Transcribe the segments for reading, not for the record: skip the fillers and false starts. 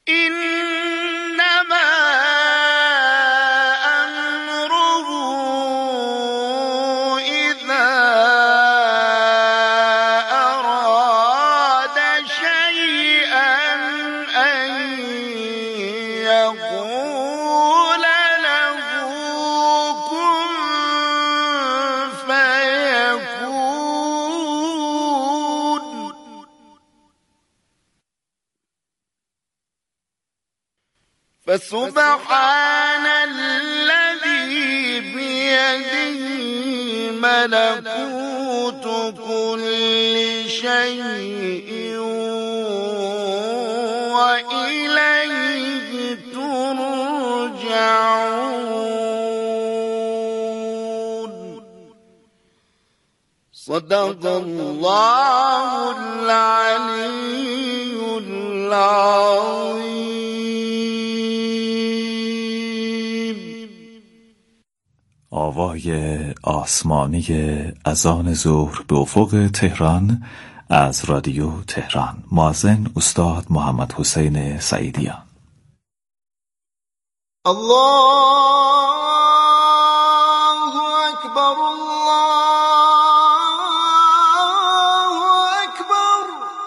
إنما أمره إذا أراد شيئا أن يقول له كن فيكون. فسبحان الذي بيده ملكوت كل شيء وإليه ترجعون. صدق الله العلي العظيم. آوای آسمانی اذان ظهر به افق تهران از رادیو تهران. مؤذن استاد محمد حسین سعیدیان. الله اکبر، الله اکبر،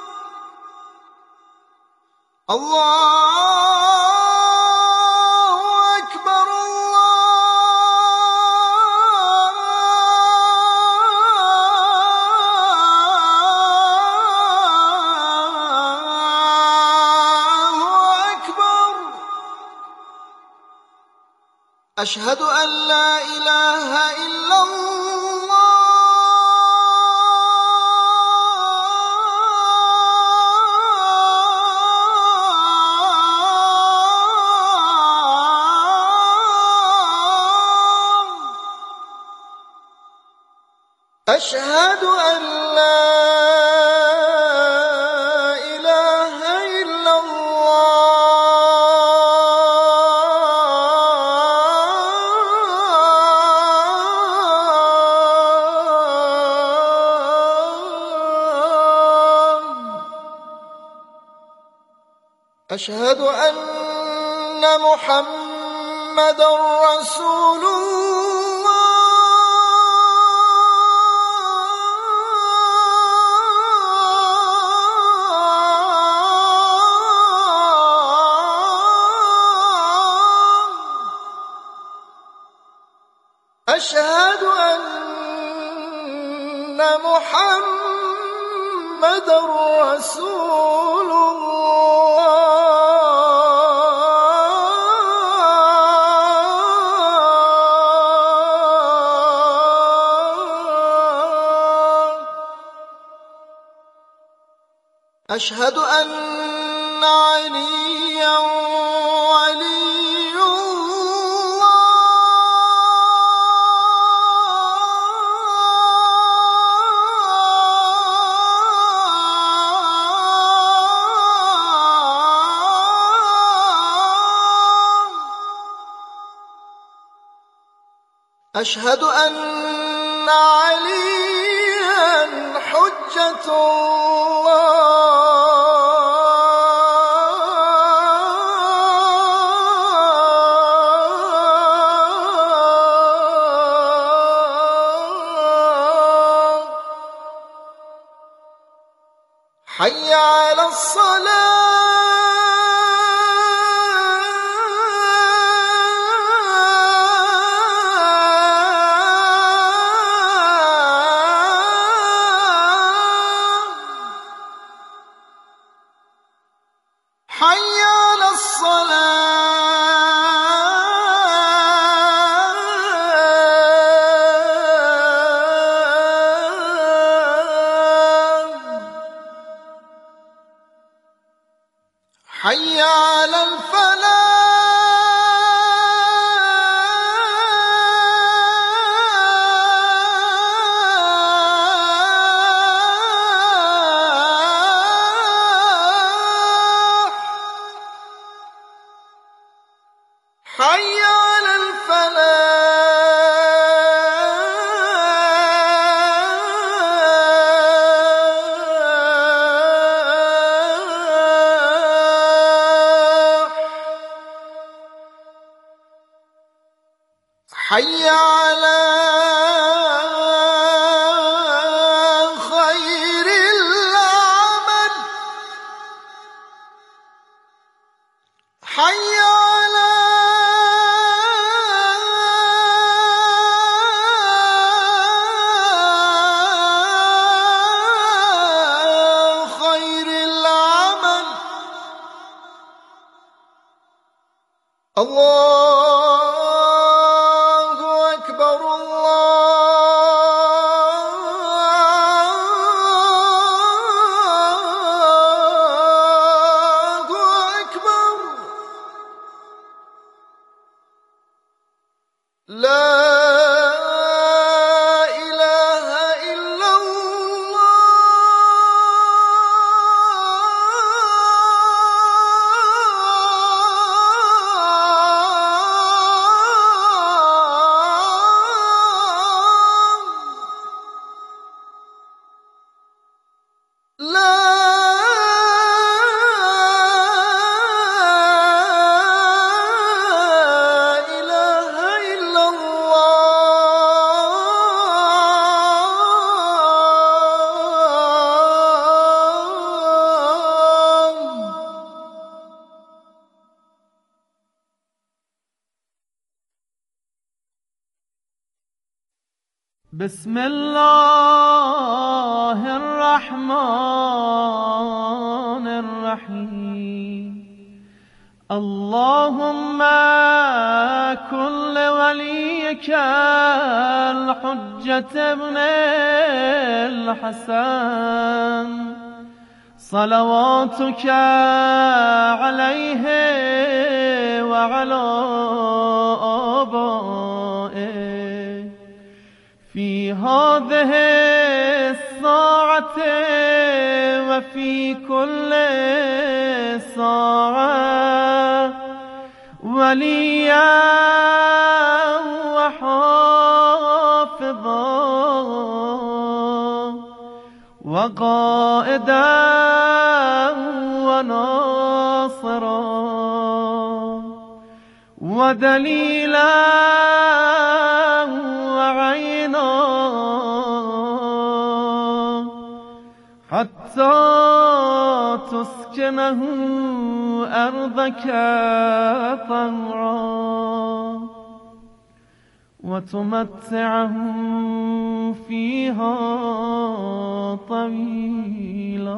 الله أشهد أن لا إله إلا الله. أشهد أن لا إله إلا الله. أشهد أن محمدًا رسول الله. أشهد أن محمدًا رسول الله. أشهد أن عليا ولي الله. أشهد أن عليا حجة الله. حي على الصلاة. حي على الصلاة. حي على الفلاح. حي على الفلاح. حي على خير العمل حي على خير العمل الله أكبر الله أكبر لا إله إلا الله لا إله إلا الله بسم الله الرحمن الرحيم اللهم كن لوليك الحجة ابن الحسن صلواتك عليه وعلى آبائه في هذه الساعة وفي كل ساعة وليا وحافظا وقائدا وناصرا ودليلا وعينا حتى تسكنه أرضك طوعا وتمتعه فيها طويلا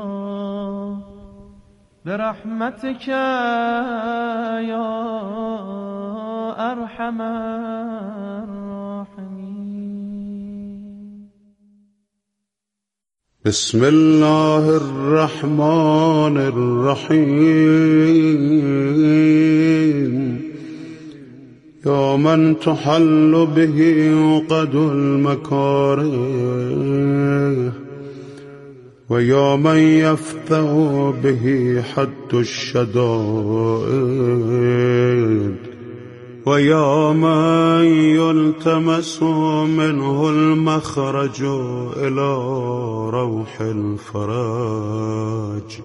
برحمتك يا أرحم الراحمين. بسم الله الرحمن الرحيم يا من تحل به عقد المكاره ويا من يفتح به حد الشدائد ويا من يلتمس منه المخرج إلى روح الفرج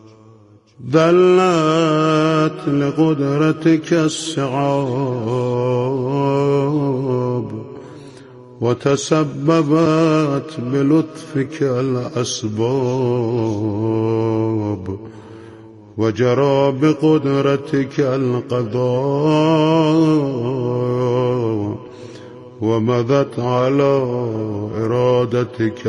دلت لقدرتك الصعاب وتسببت بلطفك الأسباب وجرى بقدرتك القضاء ومضت على إرادتك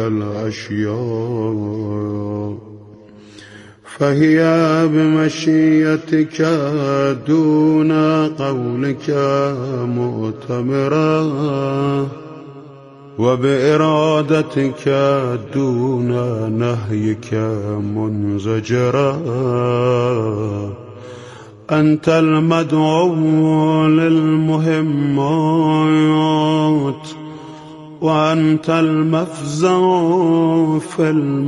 الأشياء فهي بمشيتك دون قولك مؤتمرة وبإرادتك دون نهيك منزجرا أنت المدعو للمهمات وأنت المفزع في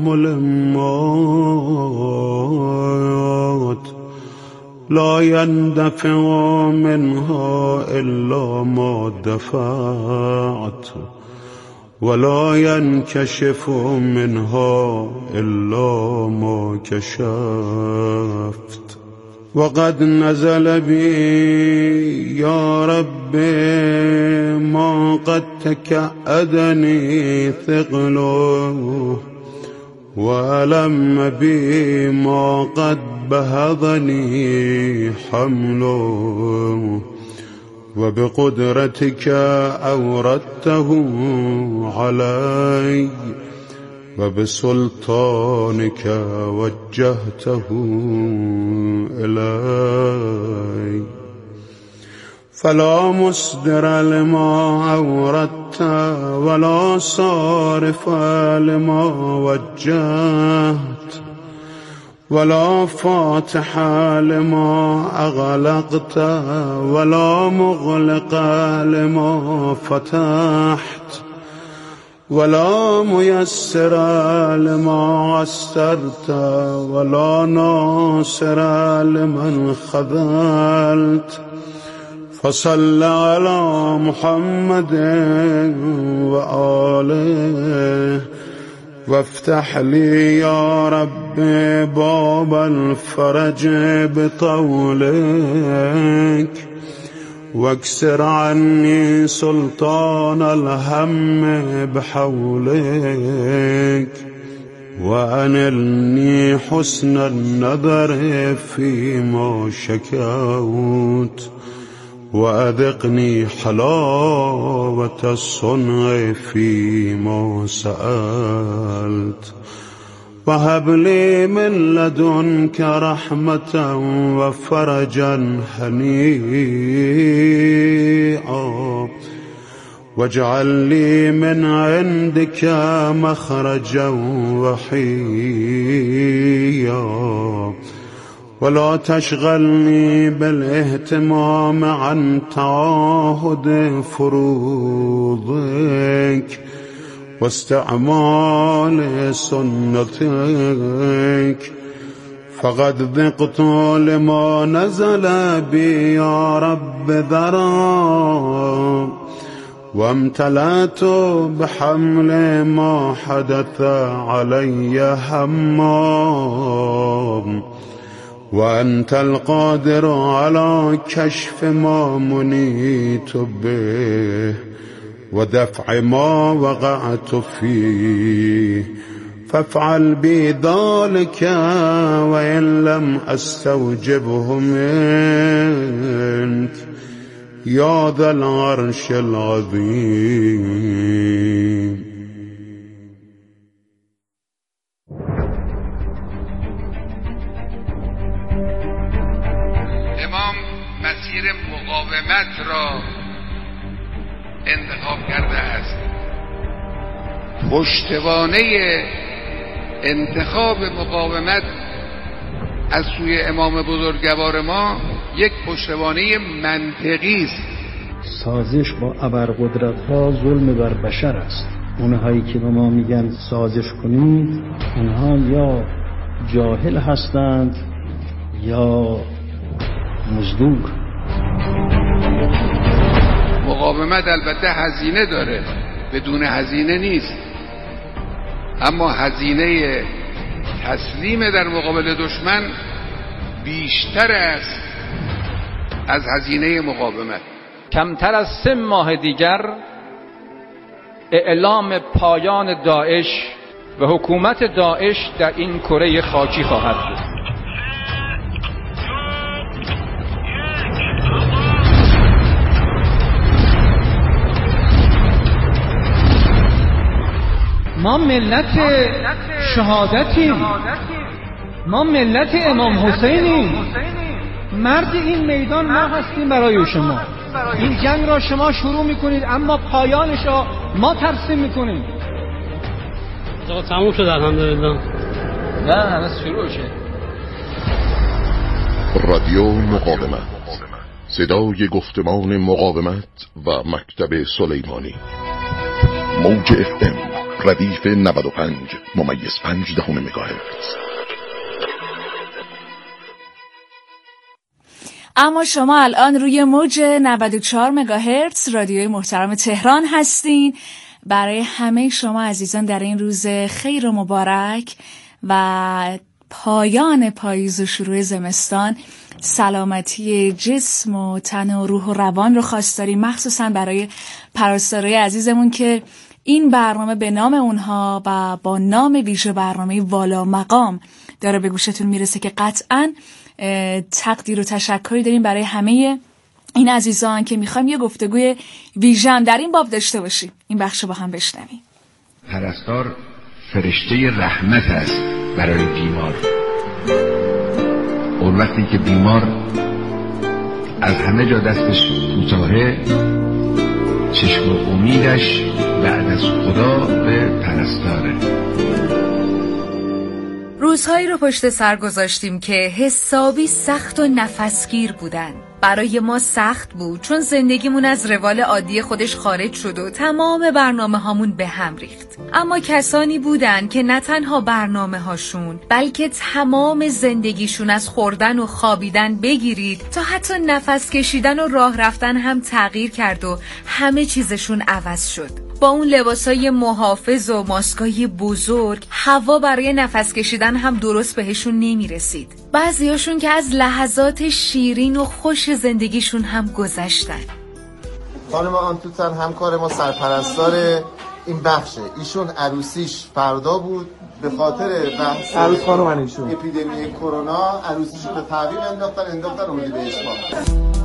الملمات لا يندفع منها إلا ما دفعت ولا ينكشف منها إلا ما كشفت وقد نزل بي يا رب ما قد تكأدني ثقله، وألم بي ما قد بهضني حمله، وبقدرتك أوردته علي، وبسلطانك وجهته إلي. فلا مصدر لما أوردت ولا صارف لما وجهت، ولا فاتح لما أغلقت ولا مغلق لما فتحت، ولا ميسر لما عسرت ولا ناصر لمن خذلت. فصل على محمد وآله، وافتح لي يا رب باب الفرج بطولك، واكسر عني سلطان الهم بحولك، وأنلني حسن النظر فيما شكوت، وأذقني حلاوة الصنع فيما سألت. وهب لي من لدنك رحمة وفرجا هنيئا، واجعل لي من عندك مخرجا وحيا، ولا تشغلني بالاهتمام عن تعاهد فروضك واستعمال سنتك. فقد ذقت لما نزل بي يا رب ذرا، وامتلأت بحمل ما حدث علي هما، وأنت القادر على كشف ما منيت به ودفع ما وقعت فيه. فافعل بي ذلك وإن لم أستوجبه منك يا ذا العرش العظيم. امام مسیر مقاومت را انتخاب کرده است. پشتوانه انتخاب مقاومت از سوی امام بزرگوار ما یک پشتوانه منطقی است. سازش با ابرقدرت‌ها ظلم بر بشر است. اونهایی که به ما میگن سازش کنید، اونها یا جاهل هستند یا مزدور. مقاومت البته هزینه داره، بدون هزینه نیست، اما هزینه تسلیم در مقابل دشمن بیشتر است از هزینه مقاومت. کمتر از 3 ماه دیگر اعلام پایان داعش و حکومت داعش در این کره خاکی خواهد بود. ما ملت شهادتیم، ما ملت امام حسینیم، مرد این میدان ما هستیم برای شما. این جنگ را شما شروع میکنید اما پایانش را ما ترسیم میکنیم. آقا تموم شد الحمدلله. نه هنوز شروع شد. رادیو مقاومت، صدای گفتمان مقاومت و مکتب سلیمانی. موج FM ردیف 95.5 مگاهرتز. اما شما الان روی موج 94 مگاهرتز رادیوی محترم تهران هستین. برای همه شما عزیزان در این روز خیر و مبارک و پایان پاییز و شروع زمستان سلامتی جسم و تن و روح و روان رو خواست داریم، مخصوصا برای پرستارای عزیزمون که این برنامه به نام اونها و با نام ویژه برنامه والا مقام داره به گوشتون میرسه که قطعاً تقدیر و تشکری داریم برای همه این عزیزان که میخوایم یه گفتگوی ویژن در این باب داشته باشیم. این بخش با هم بشنویم. پرستار فرشته رحمت است برای بیمار. اون وقتی که بیمار از همه جا دستش کوتاهه، چشم امیدش بعد از خدا به پرستاره. روزهایی رو پشت سر گذاشتیم که حسابی سخت و نفسگیر بودن. برای ما سخت بود چون زندگیمون از روال عادی خودش خارج شد و تمام برنامه هامون به هم ریخت. اما کسانی بودن که نه تنها برنامه هاشون بلکه تمام زندگیشون از خوردن و خوابیدن بگیرید تا حتی نفس کشیدن و راه رفتن هم تغییر کرد و همه چیزشون عوض شد. با اون لباسای محافظ و ماسکای بزرگ هوا برای نفس کشیدن هم درست بهشون نمیرسید. بعضیاشون که از لحظات شیرین و خوش زندگیشون هم گذشتن. خانم آنتوتن همکار ما سرپرستار این بخشه. ایشون عروسیش فردا بود، به خاطر بحث عروس خانم ایشون اپیدمی کرونا عروسیشو به تعویق انداختن اردیبهشت ماه.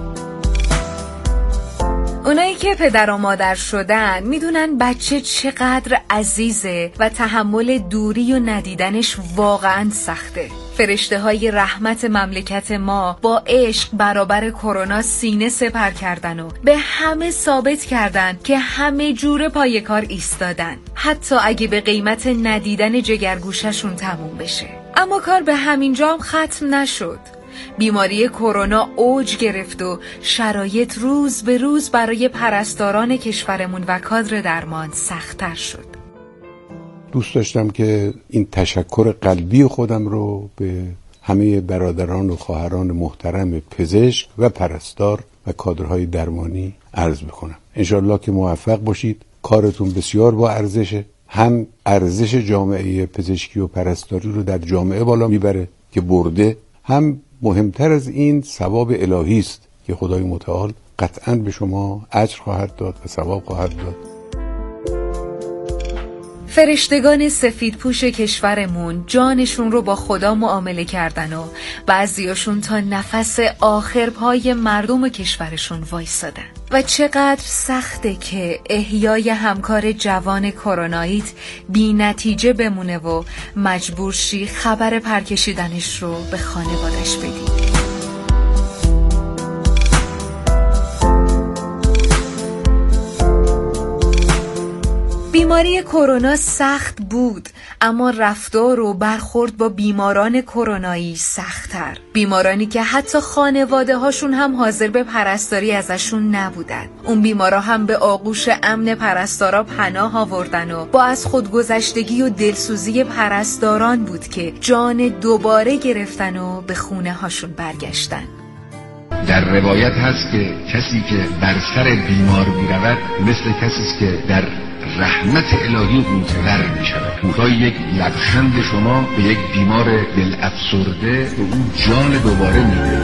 اونایی که پدر و مادر شدن میدونن بچه چقدر عزیزه و تحمل دوری و ندیدنش واقعا سخته. فرشته های رحمت مملکت ما با عشق برابر کرونا سینه سپر کردن و به همه ثابت کردن که همه جور پای کار ایستادن، حتی اگه به قیمت ندیدن جگرگوششون تموم بشه. اما کار به همین جا هم ختم نشد. بیماری کرونا اوج گرفت و شرایط روز به روز برای پرستاران کشورمون و کادر درمان سخت‌تر شد. دوست داشتم که این تشکر قلبی خودم رو به همه برادران و خواهران محترم پزشک و پرستار و کادرهای درمانی عرض بکنم. انشالله که موفق باشید. کارتون بسیار با ارزشه. هم ارزش جامعه پزشکی و پرستاری رو در جامعه بالا میبره که برده، هم مهمتر از این ثواب الهی است که خدای متعال قطعاً به شما اجر خواهد داد و ثواب خواهد داد. فرشتگان سفیدپوش کشورمون جانشون رو با خدا معامله کردن و بعضیاشون تا نفس آخر پای مردم کشورشون وایسادن. و چقدر سخته که احیای همکار جوان کروناییت بی نتیجه بمونه و مجبور شی خبر پرکشیدنش رو به خانوادش بدی. بیماری کرونا سخت بود، اما رفتار و برخورد با بیماران کرونایی سخت‌تر. بیمارانی که حتی خانواده هاشون هم حاضر به پرستاری ازشون نبودن. اون بیمارا هم به آغوش امن پرستارا پناه آوردن و با از خودگذشتگی و دلسوزی پرستاران بود که جان دوباره گرفتن و به خونه هاشون برگشتن. در روایت هست که کسی که بر سر بیمار میرود مثل کسی است که در رحمت الهی غوطه‌ور میشود. گویای یک لبخند شما به یک بیمار دل افسرده به اون جان دوباره میده.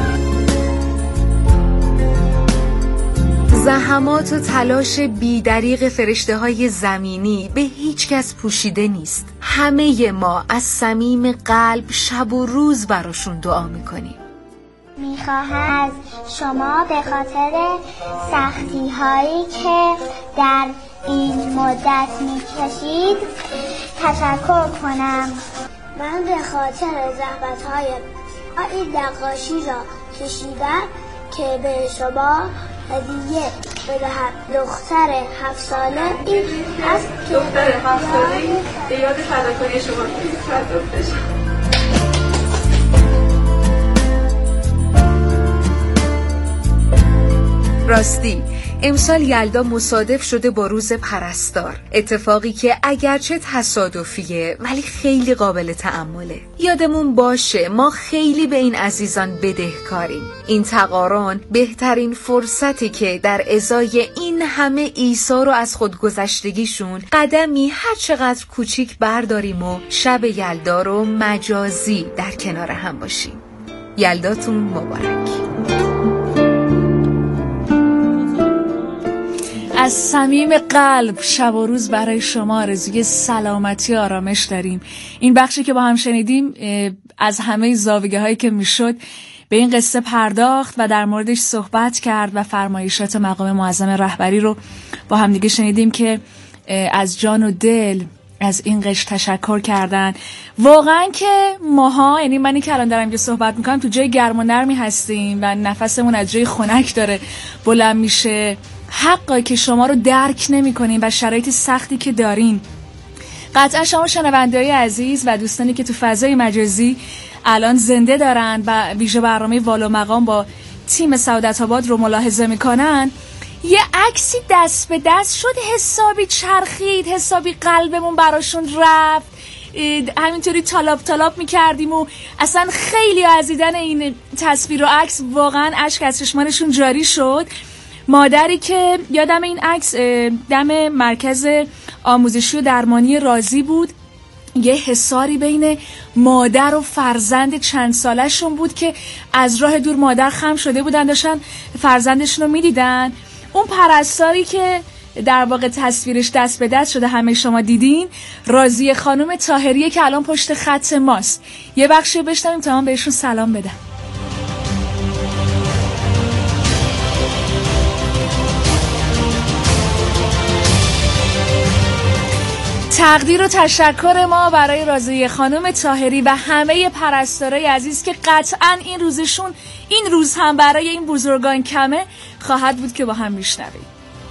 زحمات و تلاش بیدریغ فرشته های زمینی به هیچ کس پوشیده نیست. همه ما از صمیم قلب شب و روز براشون دعا میکنیم. میخواهم از شما به خاطر سختی هایی که در این مدت میکشید تشکر کنم. من به خاطر زحمت های این نقاشی را کشیدم که به شما هدیه بدهم. دختر 7 ساله این است که دختر 7 ساله به یاد فداکاری شما بشه. راستی امسال یلدا مصادف شده با روز پرستار، اتفاقی که اگرچه تصادفیه ولی خیلی قابل تأمله. یادمون باشه ما خیلی به این عزیزان بدهکاریم. این تقارن بهترین فرصتی که در ازای این همه ایثار و از خودگذشتگیشون قدمی هر چقدر کوچیک برداریم و شب یلدا رو مجازی در کنار هم باشیم. یلداتون مبارک. از صمیم قلب شب و روز برای شما آرزوی سلامتی و آرامش داریم. این بخشی که با هم شنیدیم از همه زاویه هایی که میشد به این قصه پرداخت و در موردش صحبت کرد و فرمایشات مقام معظم رهبری رو با هم دیگه شنیدیم که از جان و دل از این قشر تشکر کردن. واقعا که ماها، یعنی منی که الان دارم که صحبت میکنم، تو جای گرم و نرمی هستیم و نفسمون از جای خنک داره بلند میشه. حقا که شما رو درک نمی کنیم و شرایط سختی که دارین. قطعا شما شنونده‌های عزیز و دوستانی که تو فضای مجازی الان زنده دارن و ویژه برنامه والا مقام با تیم سعادت آباد رو ملاحظه میکنن، یه عکسی دست به دست شد، حسابی چرخید، حسابی قلبمون براشون رفت، همینطوری تالاپ میکردیم و اصلا خیلی از دیدن این تصویر و عکس واقعا اشک از چشمانشون جاری شد. مادری که یادم این عکس دم مرکز آموزشی و درمانی رازی بود، یه حصاری بین مادر و فرزند چند سالشون بود که از راه دور مادر خم شده بودن، داشتن فرزندشون رو میدیدن. اون پرستاری که در واقع تصویرش دست به دست شده همه شما دیدین، راضیه خانم طاهریه که الان پشت خط ماست. یه بخشی بشنویم تا من بهشون سلام بدم. تقدیر و تشکر ما برای راضیه خانم طاهری و همه پرستارای عزیز که قطعاً این روزشون این روز هم برای این بزرگان کمه خواهد بود که با هم میشنویم.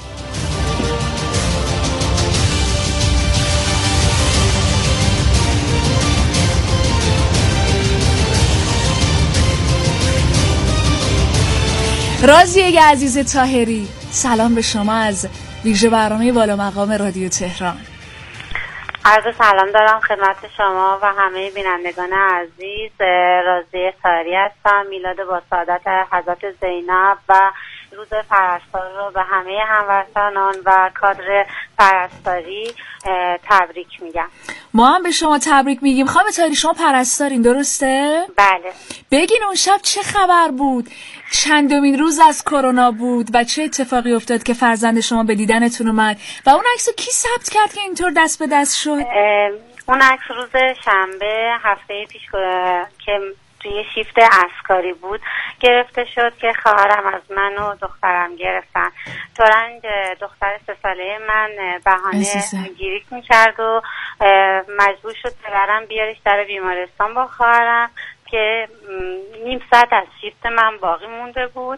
راضیه عزیز طاهری، سلام به شما از ویژه برنامه والا مقام رادیو تهران. عرض سلام دارم خدمت شما و همه بینندگان عزیز. راضیه طاهری هستم. میلاد با سعادت حضرت زینب و روز پرستار رو به همه هموطنان و کادر پرستاری تبریک میگم. ما هم به شما تبریک میگیم. خانم طاهری شما پرستارین درسته؟ بله. بگین اون شب چه خبر بود؟ چندمین روز از کرونا بود و چه اتفاقی افتاد که فرزند شما به دیدنتون اومد و اون عکسو کی ثبت کرد که اینطور دست به دست شد؟ اون عکس روز شنبه هفته پیش که توی شیفت عسکری بود گرفته شد که خواهرم از من و دخترم گرفتن. تورنج دختر 3 ساله من بهانه گیریک میکرد و مجبور شد ببرم بیارش در بیمارستان با خواهرم که نیم ساعت از شیفت من باقی مونده بود.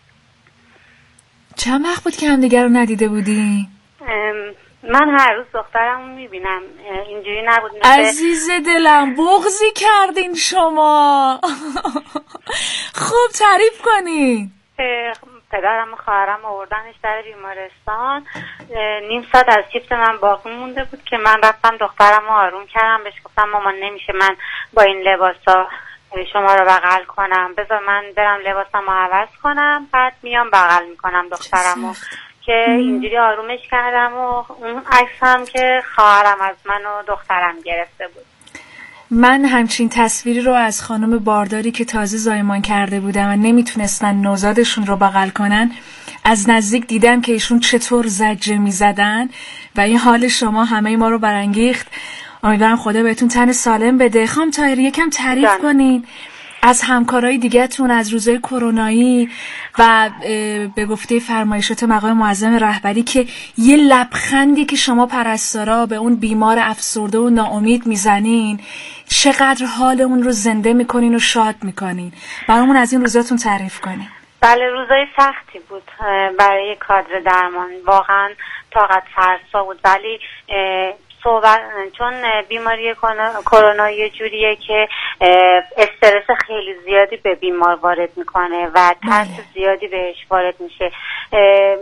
چند وقت بود که هم دیگر رو ندیده بودی؟ من هر روز دخترم رو میبینم، اینجوری نبود. عزیز دلم بغضی کردین شما. خوب تعریف کنین. پدرم و خواهرم آوردنش در بیمارستان، نیم ساعت از شیفت من باقی مونده بود که من رفتم دخترم رو آروم کردم، بهش گفتم مامان نمیشه من با این لباسا شما رو بغل کنم، بذار من برم لباسم رو عوض کنم بعد میام بغل میکنم دخترم رو، که اینجوری آرومش کردم. و اون عکس هم که خواهرم از من و دخترم گرفته بود. من همچین تصویری رو از خانم بارداری که تازه زایمان کرده بودن و نمیتونستن نوزادشون رو بغل کنن از نزدیک دیدم که ایشون چطور زجه میزدن و این حال شما همه ما رو برانگیخت. امیدوارم خدا بهتون تن سالم بده. خانم طاهری یکم تعریف کنین از همکارای دیگه‌تون از روزهای کرونایی و به گفته فرمایشات مقام معظم رهبری که یه لبخندی که شما پرستارا به اون بیمار افسرده و ناامید میزنین چقدر حال اون رو زنده میکنین و شاد میکنین. برامون از این روزاتون تعریف کنین. بله روزای سختی بود برای کادر درمان، واقعا طاقت فرسا بود، ولی چون بیماری کرونا یه جوریه که استرس خیلی زیادی به بیمار وارد میکنه و ترس زیادی بهش وارد میشه.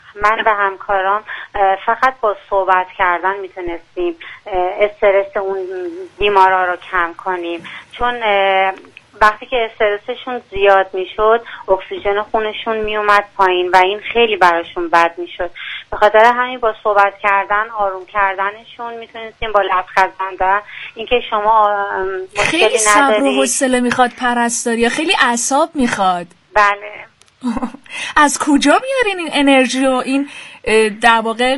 من و همکارام فقط با صحبت کردن میتونستیم استرس اون بیمارا رو کم کنیم، چون وقتی که استرسشون زیاد میشد اکسیژن خونشون میومد پایین و این خیلی براشون بد میشد. به خاطر همین با صحبت کردن، آروم کردنشون میتونستیم، با لبخند زدن، اینکه شما مشکلی نداری. خیلی صبر و حوصله میخواد پرستاری، خیلی اعصاب میخواد. بله. از کجا میارین این انرژی و این در واقع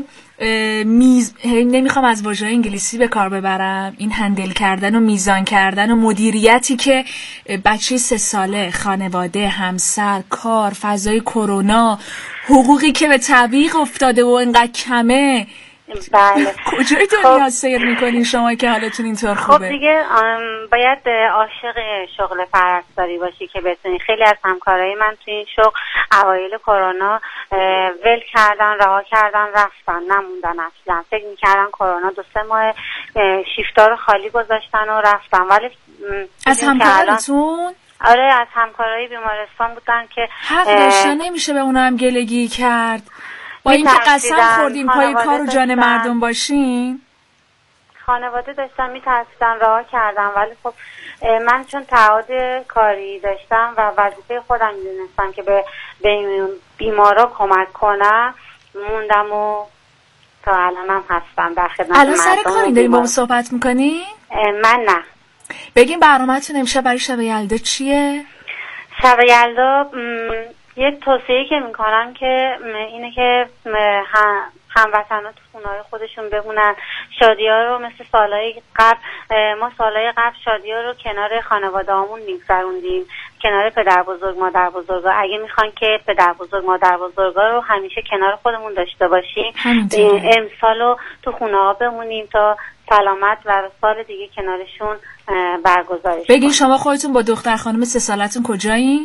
نمیخوام از واژه انگلیسی به کار ببرم، این هندل کردن و میزان کردن و مدیریتی که بچه 3 ساله، خانواده، همسر، کار، فضای کرونا، حقوقی که به تعویق افتاده و اینقدر کمه، بله. کجای دنیا سیر میکنین شما که حالتون اینطور خوبه؟ خب دیگه باید عاشق شغل پرستاری باشی که بتونی. خیلی از همکارای من تو این شغل اوایل کرونا ول کردن، رها کردن، رفتن، نموندن اصلا. فکر میکردن کرونا 2-3 ماه شیفتا رو خالی گذاشتن و رفتن، ولی از همکارتون؟ آره، از همکارای بیمارستان بودن که حق داشتن، نمیشه به اونا هم گلگی کرد. با اینکه قسم خوردین پای کار و جان مردم باشین. خانواده داشتن میترسیدن، رها کردن، ولی خب من چون تعهد کاری داشتم و وظیفه خودم میدونستم که به بیمارا کمک کنم، موندم و تا الانم هستم در خدمت مردم. الان سر کاری داریم با ما صحبت میکنین؟ من نه. بگین برنامه‌تون امشب برای شب یلدا چیه؟ شب یلدا یک توصیه‌ای که میکنم که اینه که هموطنان تو خونه‌های خودشون بمونن. شادی‌ها رو مثل سالهای قبل، ما سالهای قبل شادی‌ها رو کنار خانواده‌هامون می‌گذروندیم، کنار پدر بزرگ، مادر بزرگا. اگه میخوان که پدر بزرگ، مادر بزرگا رو همیشه کنار خودمون داشته باشیم، امسالو تو خونه‌ها بمونیم تا سلامت و سال دیگه کنارشون برگزارش. بگین شما خودتون با دختر خانم 3 سالتون کجایین؟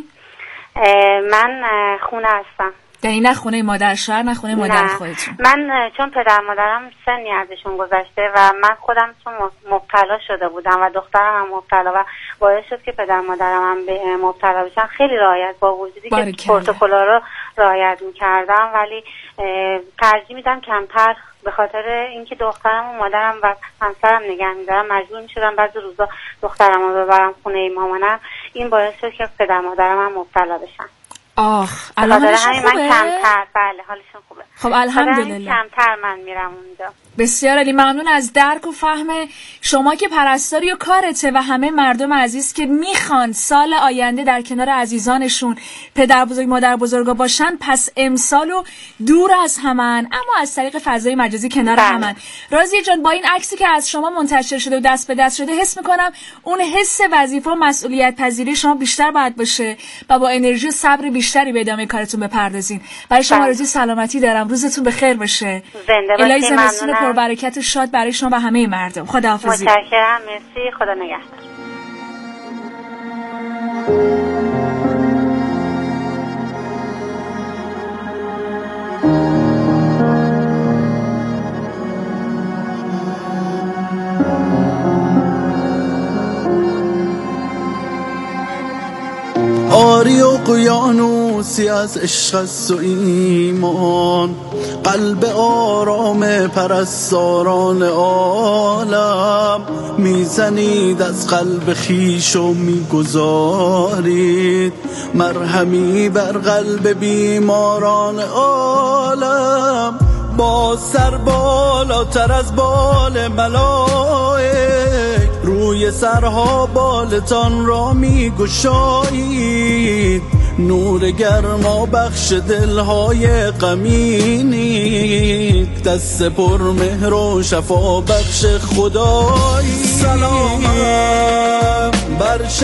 من خونه هستم. یعنی نه خونه مادر شوهر، نه خونه مادر خودتون؟ من چون پدر مادرم سنی ازشون گذشته و من خودم چون مبتلا شده بودم و دخترم هم مبتلا و باعث شد که پدر مادرم هم مبتلا بشن، خیلی رعایت، با وجودی که پروتکل‌ها رو رعایت می‌کردم، ولی ترجیح میدم کمتر، به خاطر اینکه دخترم و مادرم و همسرم نگه می‌دارم. مجبور می‌شدم بعضی روزا دخترم رو ببرم خونه مامانم. این باعث شد که پدر مادرم هم مبتلا بشن. آخ، الان حالشون خوبه؟ من کمتر، بله حالشون خوبه. خب الحمدلله. کمتر من میرم اونجا. بسیار عالی، ممنون از درک و فهم شما که پرستاری و کارته و همه مردم عزیز که میخوان سال آینده در کنار عزیزانشون پدر بزرگ مادر بزرگا باشن، پس امسالو دور از همن اما از طریق فضای مجازی کنار همن. راضیه جان، با این عکسی که از شما منتشر شده و دست به دست شده حس میکنم اون حس وظیفه و مسئولیت پذیری شما بیشتر باید باشه و با انرژی و صبر بیشتری به ادامه کارتون بپردازین. برای شما آرزوی سلامتی دارم، روزتون بخیر باشه. الهی زمستون پربرکت و شاد برای شما و همه مردم. خداحافظی. متشکرم، مرسی، خدا نگهدار. آری و قیانوسی از عشق است و ایمان، قلب آرام پرستاران عالم، میزنید از قلب خیش و میگذارید مرهمی بر قلب بیماران عالم. با سر بالاتر از بال ملائک، روی سرها بالتان را میگشایید، نور گرما بخش دلهای غمینید، دست پر مهر و شفا بخش خدایی. سلام بر